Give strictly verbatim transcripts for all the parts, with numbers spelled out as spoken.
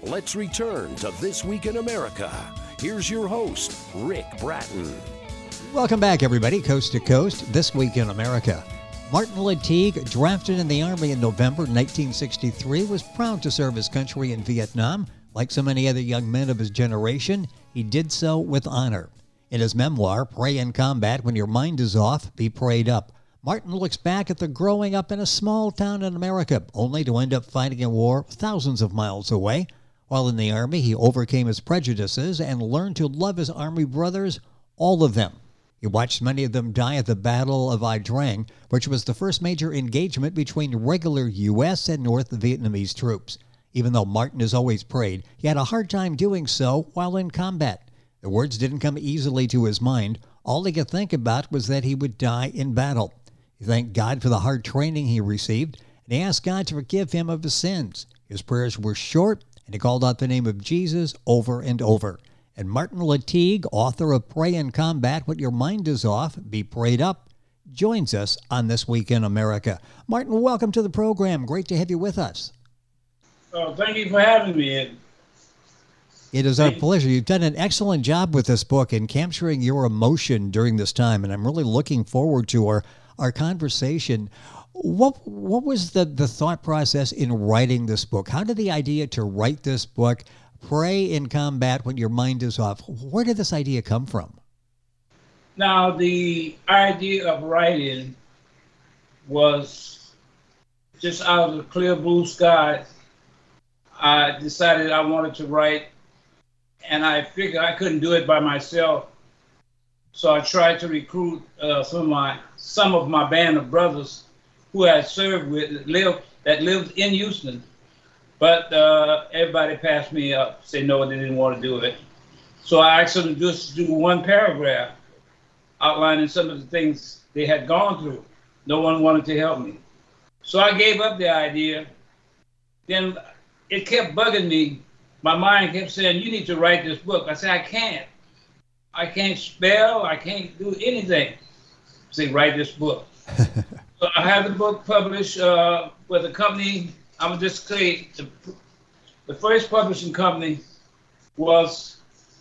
Let's return to This Week in America. Here's your host, Rick Bratton. Welcome back, everybody, coast to coast, This Week in America. Martin Latigue, drafted in the Army in November nineteen sixty-three, was proud to serve his country in Vietnam. Like so many other young men of his generation, he did so with honor. In his memoir, Pray in Combat, When Your Mind is Off, Be Prayed Up, Martin looks back at the growing up in a small town in America, only to end up fighting a war thousands of miles away. While in the Army, he overcame his prejudices and learned to love his Army brothers, all of them. He watched many of them die at the Battle of Ia Drang, which was the first major engagement between regular U S and North Vietnamese troops. Even though Martin has always prayed, he had a hard time doing so while in combat. The words didn't come easily to his mind. All he could think about was that he would die in battle. He thanked God for the hard training he received, and he asked God to forgive him of his sins. His prayers were short, and he called out the name of Jesus over and over. And Martin Latigue, author of Pray in Combat, When Your Mind is Off, Be Prayed Up, joins us on This Week in America. Martin, welcome to the program. Great to have you with us. Oh, thank you for having me. It is our pleasure. You've done an excellent job with this book in capturing your emotion during this time, and I'm really looking forward to our, our conversation. What what was the, the thought process in writing this book? How did the idea to write this book, Pray in Combat When Your Mind is Off, where did this idea come from? Now, the idea of writing was just out of the clear blue sky. I decided I wanted to write, and I figured I couldn't do it by myself. So I tried to recruit uh, some of my some of my band of brothers who I served with, lived, that lived in Houston. But uh, everybody passed me up, said no, they didn't want to do it. So I asked them to just do one paragraph outlining some of the things they had gone through. No one wanted to help me. So I gave up the idea. Then it kept bugging me. My mind kept saying, you need to write this book. I said, I can't. I can't spell, I can't do anything. Say, write this book. So I had the book published uh, with a company. I'm gonna just say the, the first publishing company was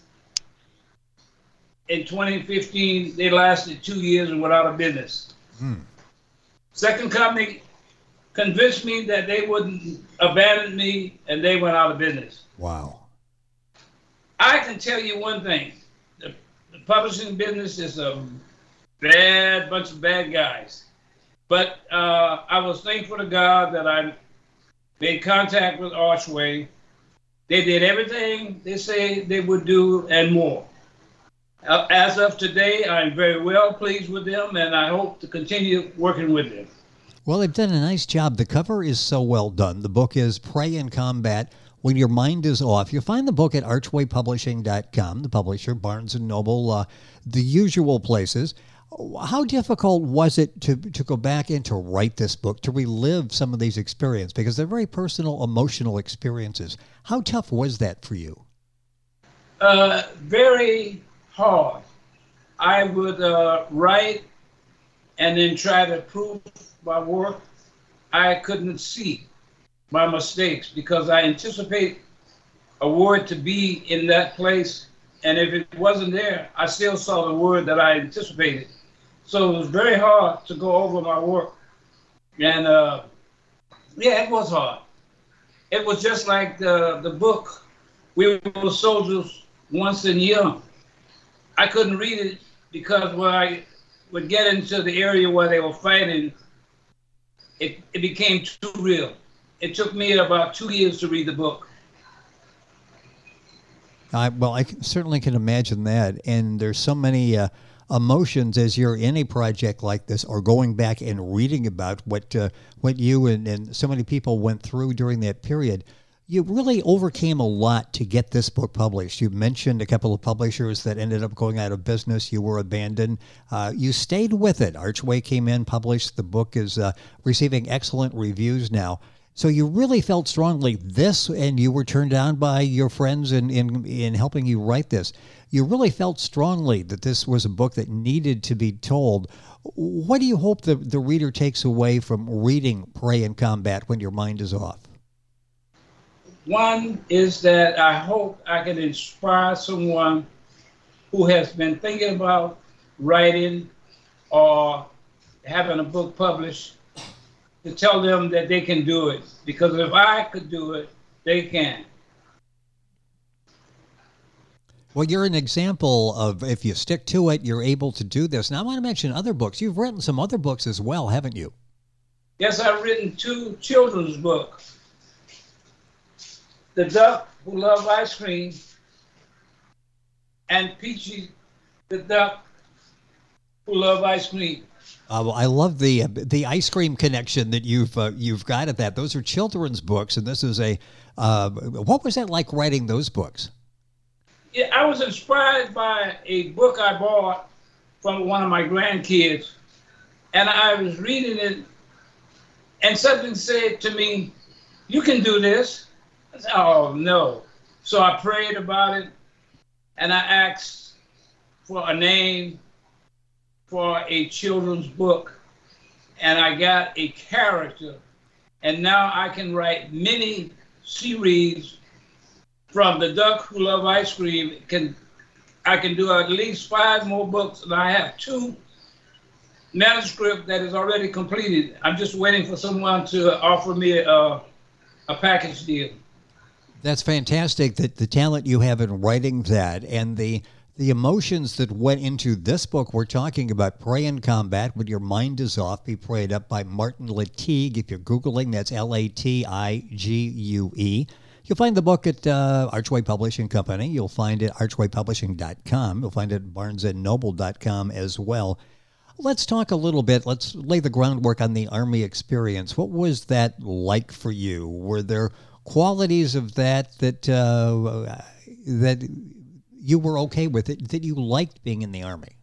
in twenty fifteen. They lasted two years and went out of business. Hmm. Second company convinced me that they wouldn't abandon me, and they went out of business. Wow. I can tell you one thing: the, the publishing business is a bad bunch of bad guys. But uh, I was thankful to God that I made contact with Archway. They did everything they say they would do and more. Uh, as of today, I'm very well pleased with them, and I hope to continue working with them. Well, they've done a nice job. The cover is so well done. The book is Pray in Combat When Your Mind is Off. You'll find the book at archway publishing dot com, the publisher, Barnes and Noble, uh, the usual places. How difficult was it to to go back and to write this book, to relive some of these experiences? Because they're very personal, emotional experiences. How tough was that for you? Uh, very hard. I would uh, write and then try to prove my work. I couldn't see my mistakes because I anticipate a word to be in that place. And if it wasn't there, I still saw the word that I anticipated. So it was very hard to go over my work. And uh, yeah, it was hard. It was just like the, the book, We Were Soldiers Once and Young. I couldn't read it because when I would get into the area where they were fighting, it, it became too real. It took me about two years to read the book. I, well, I can, certainly can imagine that. And there's so many uh, emotions as you're in a project like this, or going back and reading about what uh, what you and, and so many people went through during that period. You really overcame a lot to get this book published. You mentioned a couple of publishers that ended up going out of business. You were abandoned. Uh, you stayed with it. Archway came in, published. The book is uh, receiving excellent reviews now. So you really felt strongly this, and you were turned down by your friends in, in, in helping you write this. You really felt strongly that this was a book that needed to be told. What do you hope the, the reader takes away from reading Pray in Combat When Your Mind is Off? One is that I hope I can inspire someone who has been thinking about writing or having a book published to tell them that they can do it. Because if I could do it, they can. Well, you're an example of if you stick to it, you're able to do this. Now, I want to mention other books. You've written some other books as well, haven't you? Yes, I've written two children's books. The Duck Who Loved Ice Cream and Peachy the Duck Who Loved Ice Cream. Uh, well, I love the uh, the ice cream connection that you've uh, you've got at that. Those are children's books, and this is a. Uh, what was that like writing those books? Yeah, I was inspired by a book I bought from one of my grandkids, and I was reading it, and something said to me, "You can do this." I said, "Oh no!" So I prayed about it, and I asked for a name for a children's book, and I got a character, and now I can write mini series from The Duck Who Loved Ice Cream. Can I can do at least five more books, and I have two manuscript that is already completed. I'm just waiting for someone to offer me a, a package deal. That's fantastic, that the talent you have in writing that and the the emotions that went into this book. We're talking about Pray in Combat, When Your Mind Is Off, Be Prayed Up by Martin Latigue. If you're Googling, that's L A T I G U E. You'll find the book at uh, Archway Publishing Company. You'll find it at archway publishing dot com. You'll find it at barnes and noble dot com as well. Let's talk a little bit. Let's lay the groundwork on the Army experience. What was that like for you? Were there qualities of that that uh, that you were okay with, it, that you liked being in the Army?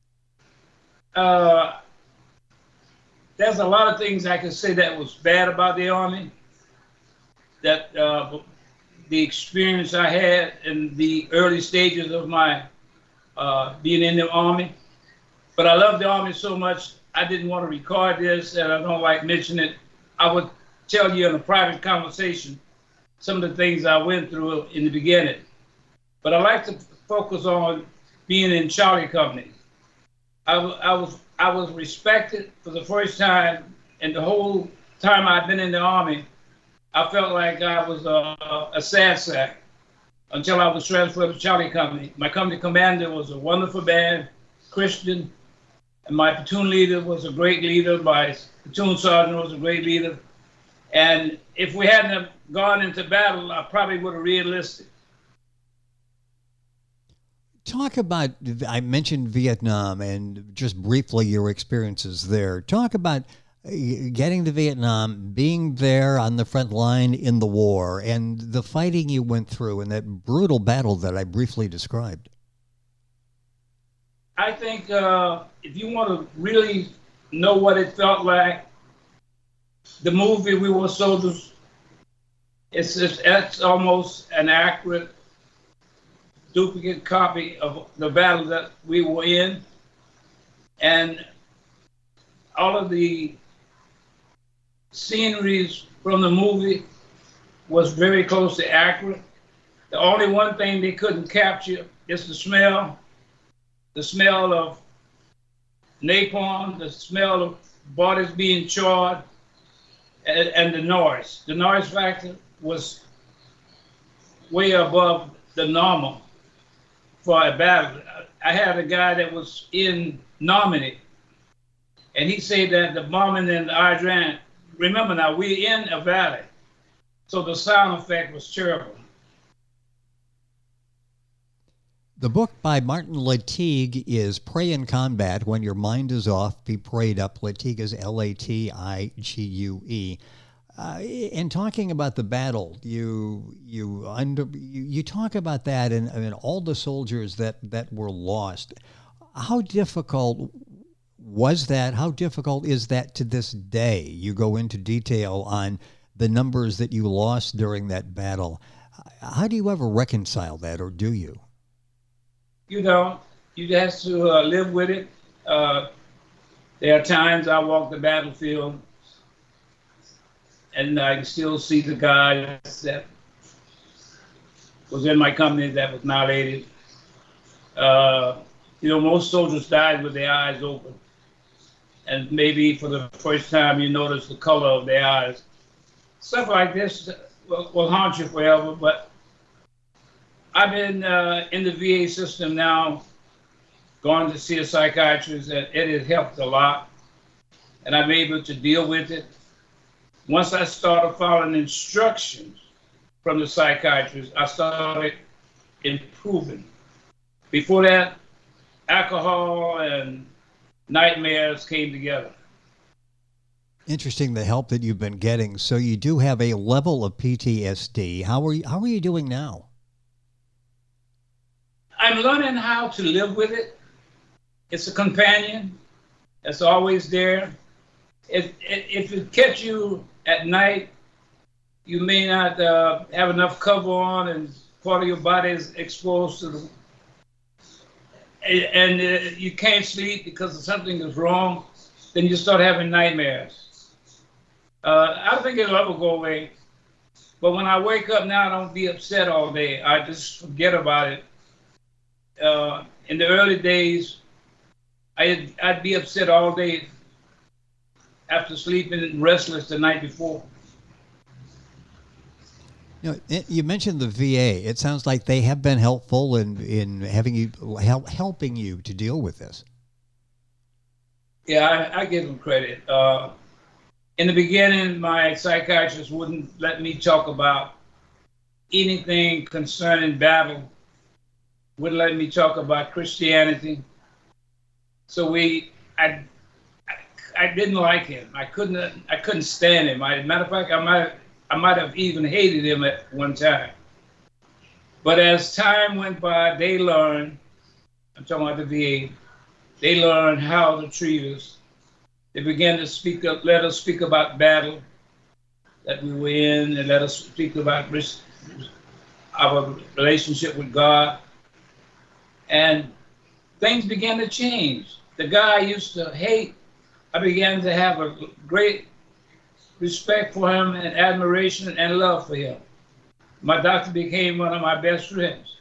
Uh, there's a lot of things I can say that was bad about the Army. That uh, the experience I had in the early stages of my uh, being in the Army. But I love the Army so much, I didn't want to record this, and I don't like mentioning it. I would tell you in a private conversation some of the things I went through in the beginning. But I like to focus on being in Charlie Company. I, I was I was respected for the first time, and the whole time I've been in the Army, I felt like I was a, a sad sack until I was transferred to Charlie Company. My company commander was a wonderful man, Christian, and my platoon leader was a great leader. My platoon sergeant was a great leader. And if we hadn't have gone into battle, I probably would have re-enlisted. Talk about, I mentioned Vietnam and just briefly your experiences there. Talk about getting to Vietnam, being there on the front line in the war, and the fighting you went through in that brutal battle that I briefly described. I think uh, if you want to really know what it felt like, the movie We Were Soldiers, it's, it's, it's almost an accurate duplicate copy of the battle that we were in. And all of the sceneries from the movie was very close to accurate. The only one thing they couldn't capture is the smell, the smell of napalm, the smell of bodies being charred, and, and the noise. The noise factor was way above the normal for a battle. I had a guy that was in Normandy, and he said that the bombing in Iran, remember now, we're in a valley, so the sound effect was terrible. The book by Martin Latigue is Pray in Combat, When Your Mind Is Off, Be Prayed Up. Latigue is L A T I G U E. Uh, in talking about the battle, you you under you, you talk about that and, and all the soldiers that, that were lost. How difficult was that? How difficult is that to this day? You go into detail on the numbers that you lost during that battle. How do you ever reconcile that, or do you? You know, you have to uh, live with it. Uh, there are times I walk the battlefield and I can still see the guys that was in my company that was annihilated. Uh, you know, most soldiers died with their eyes open. And maybe for the first time you notice the color of their eyes. Stuff like this will, will haunt you forever, but I've been uh, in the V A system now, going to see a psychiatrist, and it has helped a lot. And I'm able to deal with it. Once I started following instructions from the psychiatrist, I started improving. Before that, alcohol and nightmares came together. Interesting, the help that you've been getting. So you do have a level of P T S D. How are you, how are you doing now? I'm learning how to live with it. It's a companion. It's always there. If, if it catch you at night, you may not uh, have enough cover on and part of your body is exposed to the, and uh, you can't sleep because something is wrong, then you start having nightmares. Uh, I don't think it'll ever go away. But when I wake up now, I don't be upset all day. I just forget about it. Uh, in the early days, I'd, I'd be upset all day after sleeping restless the night before. You know, it, you mentioned the V A. It sounds like they have been helpful in in having you help, helping you to deal with this. Yeah, I, I give them credit. Uh, in the beginning, my psychiatrist wouldn't let me talk about anything concerning battle. Wouldn't let me talk about Christianity. So we, I, I, I didn't like him. I couldn't, I couldn't stand him. I, matter of fact, I might, I might have even hated him at one time. But as time went by, they learned. I'm talking about the V A. They learned how to treat us. They began to speak up, let us speak about battle that we were in, and let us speak about our relationship with God. And things began to change. The guy I used to hate, I began to have a great respect for him and admiration and love for him. My doctor became one of my best friends.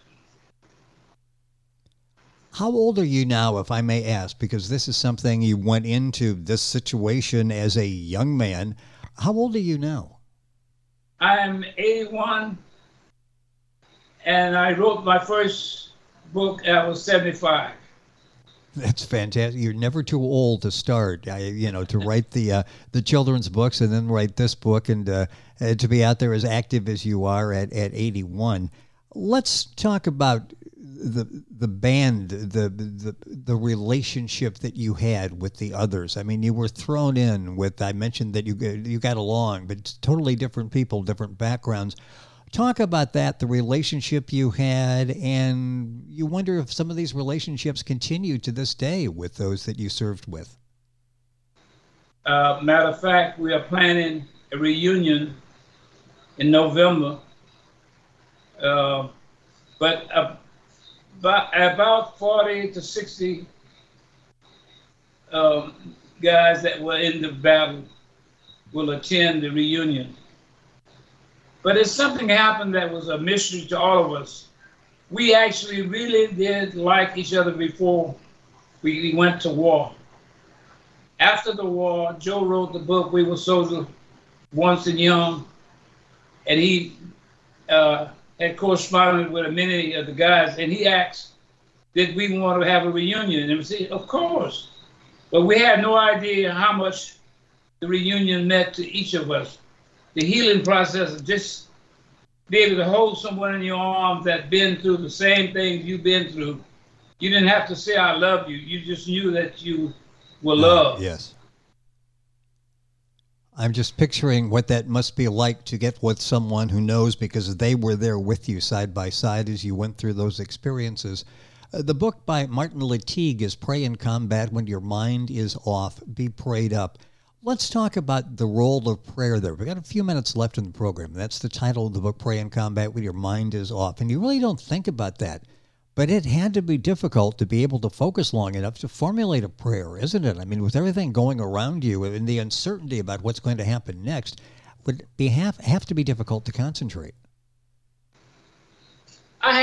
How old are you now, if I may ask? Because this is something you went into this situation as a young man. How old are you now? I'm eighty-one, and I wrote my first book. I was seventy-five. That's fantastic. You're never too old to start. I, you know, to write the uh, the children's books and then write this book, and uh, uh, to be out there as active as you are at, at eighty-one. Let's talk about the the band, the the the relationship that you had with the others. I mean, you were thrown in with. I mentioned that you you got along, but totally different people, different backgrounds. Talk about that, the relationship you had, and you wonder if some of these relationships continue to this day with those that you served with. Uh, matter of fact, we are planning a reunion in November. Uh, but uh, about, about forty to sixty um, guys that were in the battle will attend the reunion. But it's something happened that was a mystery to all of us. We actually really did like each other before we went to war. After the war, Joe wrote the book, We Were Soldiers Once and Young, and he uh, had corresponded with many of the guys, and he asked, did we want to have a reunion? And we said, of course. But we had no idea how much the reunion meant to each of us. The healing process of just being able to hold someone in your arms that's been through the same things you've been through. You didn't have to say, I love you. You just knew that you were loved. Uh, yes. I'm just picturing what that must be like to get with someone who knows, because they were there with you side by side as you went through those experiences. Uh, the book by Martin Letigue is Pray in Combat When Your Mind is Off, Be Prayed Up. Let's talk about the role of prayer there. We've got a few minutes left in the program. That's the title of the book, Pray in Combat When Your Mind is Off. And you really don't think about that. But it had to be difficult to be able to focus long enough to formulate a prayer, isn't it? I mean, with everything going around you and the uncertainty about what's going to happen next, would be have, have to be difficult to concentrate.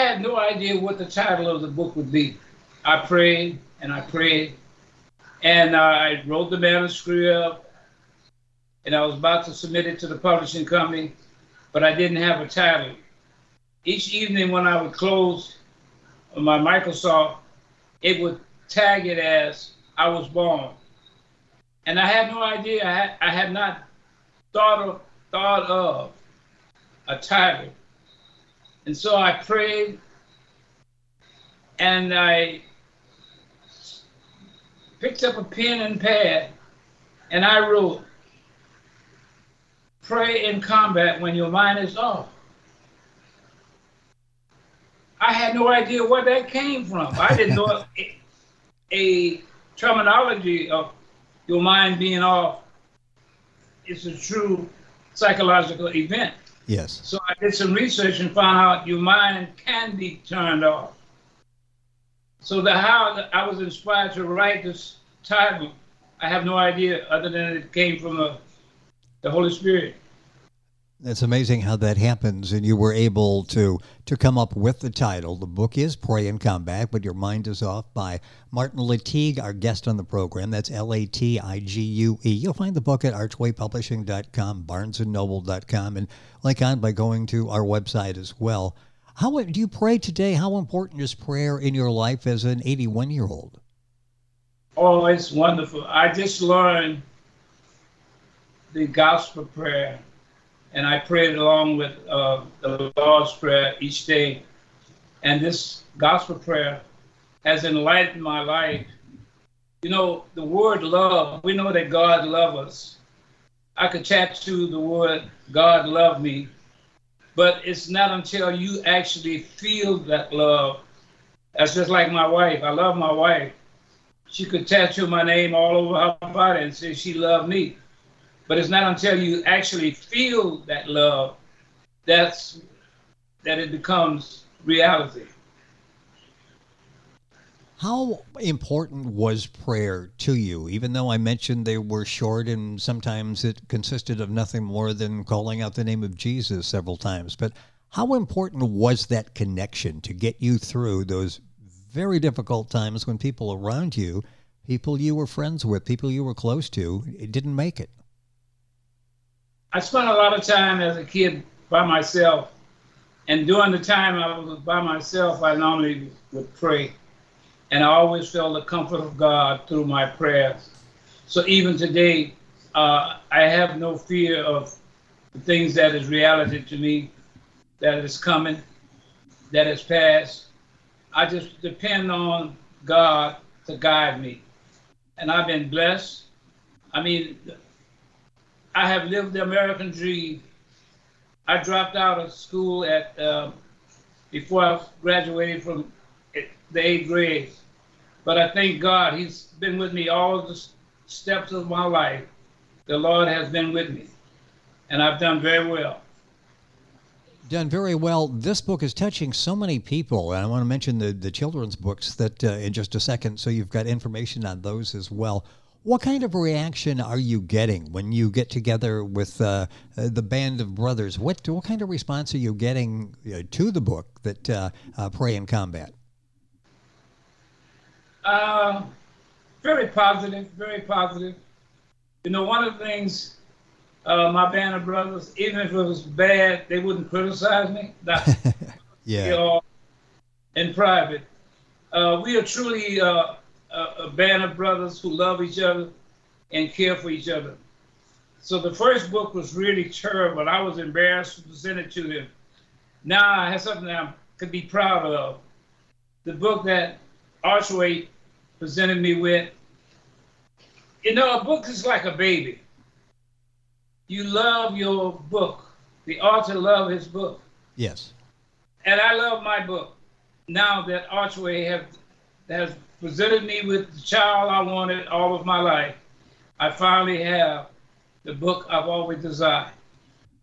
had no idea what the title of the book would be. I prayed and I prayed, and I wrote the manuscript up, and I was about to submit it to the publishing company, but I didn't have a title. Each evening when I would close my Microsoft, it would tag it as I was born. And I had no idea, I had, I had not thought of, thought of a title. And so I prayed, and I picked up a pen and pad, and I wrote, "Pray in combat when your mind is off." I had no idea where that came from. I didn't know a, a terminology of your mind being off. It's a true psychological event. Yes. So I did some research and found out your mind can be turned off. So the how I was inspired to write this title, I have no idea other than it came from the, the Holy Spirit. It's amazing how that happens, and you were able to to come up with the title. The book is Pray in Combat, but Your Mind is Off by Martin Latigue, our guest on the program. That's L A T I G U E. You'll find the book at archway publishing dot com, barnes and noble dot com, and link on by going to our website as well. How do you pray today? How important is prayer in your life as an eighty-one-year-old? Oh, it's wonderful. I just learned the gospel prayer, and I prayed along with uh, the Lord's Prayer each day. And this gospel prayer has enlightened my life. You know, the word love, we know that God loves us. I could tattoo the word God love me, but it's not until you actually feel that love. That's just like my wife. I love my wife. She could tattoo my name all over her body and say she loved me. But it's not until you actually feel that love that's that it becomes reality. How important was prayer to you? Even though I mentioned they were short and sometimes it consisted of nothing more than calling out the name of Jesus several times, but how important was that connection to get you through those very difficult times when people around you, people you were friends with, people you were close to, it didn't make it? I spent a lot of time as a kid by myself, and during the time I was by myself, I normally would pray, and I always felt the comfort of God through my prayers. So even today, uh, I have no fear of the things that is reality to me, that is coming, that is past. I just depend on God to guide me, and I've been blessed. I mean, I have lived the American dream. I dropped out of school at uh, before I graduated from the eighth grade. But I thank God, He's been with me all the steps of my life. The Lord has been with me, and I've done very well. Done very well. This book is touching so many people, and I want to mention the, the children's books that uh, in just a second, so you've got information on those as well. What kind of reaction are you getting when you get together with uh, the band of brothers? What what kind of response are you getting uh, to the book that uh, uh, Pray in Combat? Uh, very positive, very positive. You know, one of the things, uh, my band of brothers, even if it was bad, they wouldn't criticize me. Not, yeah. You know, in private. Uh, we are truly uh, a, a band of brothers who love each other and care for each other. So the first book was really terrible. I was embarrassed to present it to them. Now I have something that I could be proud of. The book that Archway presented me with. You know, a book is like a baby. You love your book. The author loved his book. Yes. And I love my book. Now that Archway have, has presented me with the child I wanted all of my life, I finally have the book I've always desired.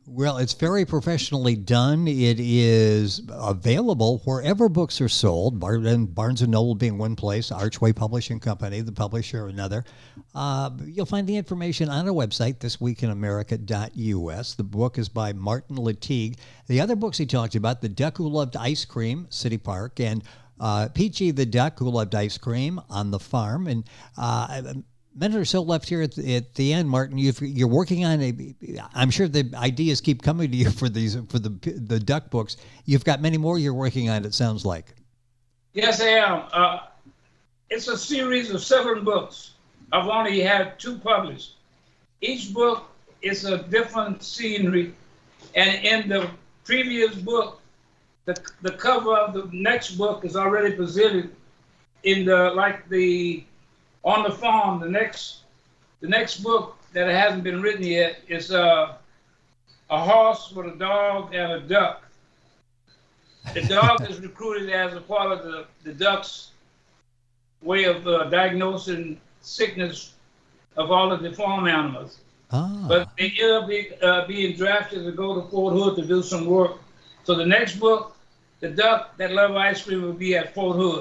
Well, it's very professionally done. It is available wherever books are sold. Bar- and Barnes and Noble being one place, Archway Publishing Company, the publisher, another. Uh, you'll find the information on our website, this week in america dot u s. The book is by Martin Latigue. The other books he talked about, The Duck Who Loved Ice Cream, City Park, and uh, Peachy the Duck Who Loved Ice Cream on the Farm. And uh, minute or so left here at the, at the end, Martin. You've, you're working on a. I'm sure the ideas keep coming to you for these for the the duck books. You've got many more you're working on. It sounds like. Yes, I am. Uh, it's a series of seven books. I've only had two published. Each book is a different scenery, and in the previous book, the the cover of the next book is already presented in the like the. On the Farm, the next the next book that hasn't been written yet is uh, a horse with a dog and a duck. The dog is recruited as a part of the, the duck's way of uh, diagnosing sickness of all of the farm animals. Ah. But they end up be, uh, being drafted to go to Fort Hood to do some work. So the next book, The Duck That Loved Ice Cream, will be at Fort Hood.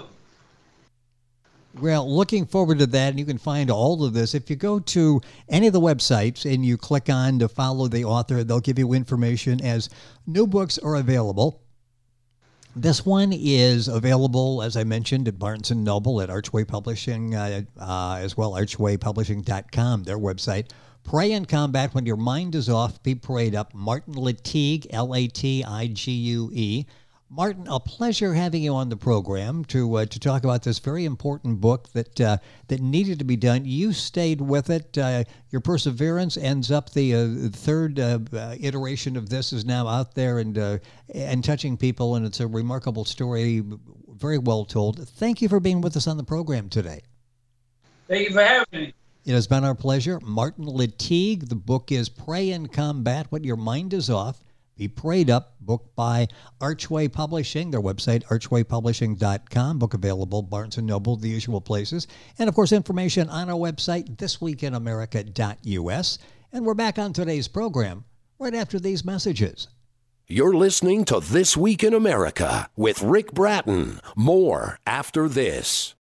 Well, looking forward to that, and you can find all of this. If you go to any of the websites and you click on to follow the author, they'll give you information as new books are available. This one is available, as I mentioned, at Barnes and Noble, at Archway Publishing, uh, uh, as well, archway publishing dot com, their website. Pray in Combat When Your Mind is Off, Be Prayed Up, Martin Latigue, L A T I G U E. Martin, a pleasure having you on the program to uh, to talk about this very important book that uh, that needed to be done. You stayed with it. Uh, your perseverance ends up the uh, third uh, uh, iteration of this is now out there and uh, and touching people, and it's a remarkable story, very well told. Thank you for being with us on the program today. Thank you for having me. It has been our pleasure. Martin Latigue. The book is Pray in Combat When Your Mind is Off, Be Prayed Up, book by Archway Publishing, their website, archway publishing dot com, book available, Barnes and Noble, the usual places. And, of course, information on our website, this week in america dot u s. And we're back on today's program right after these messages. You're listening to This Week in America with Rick Bratton. More after this.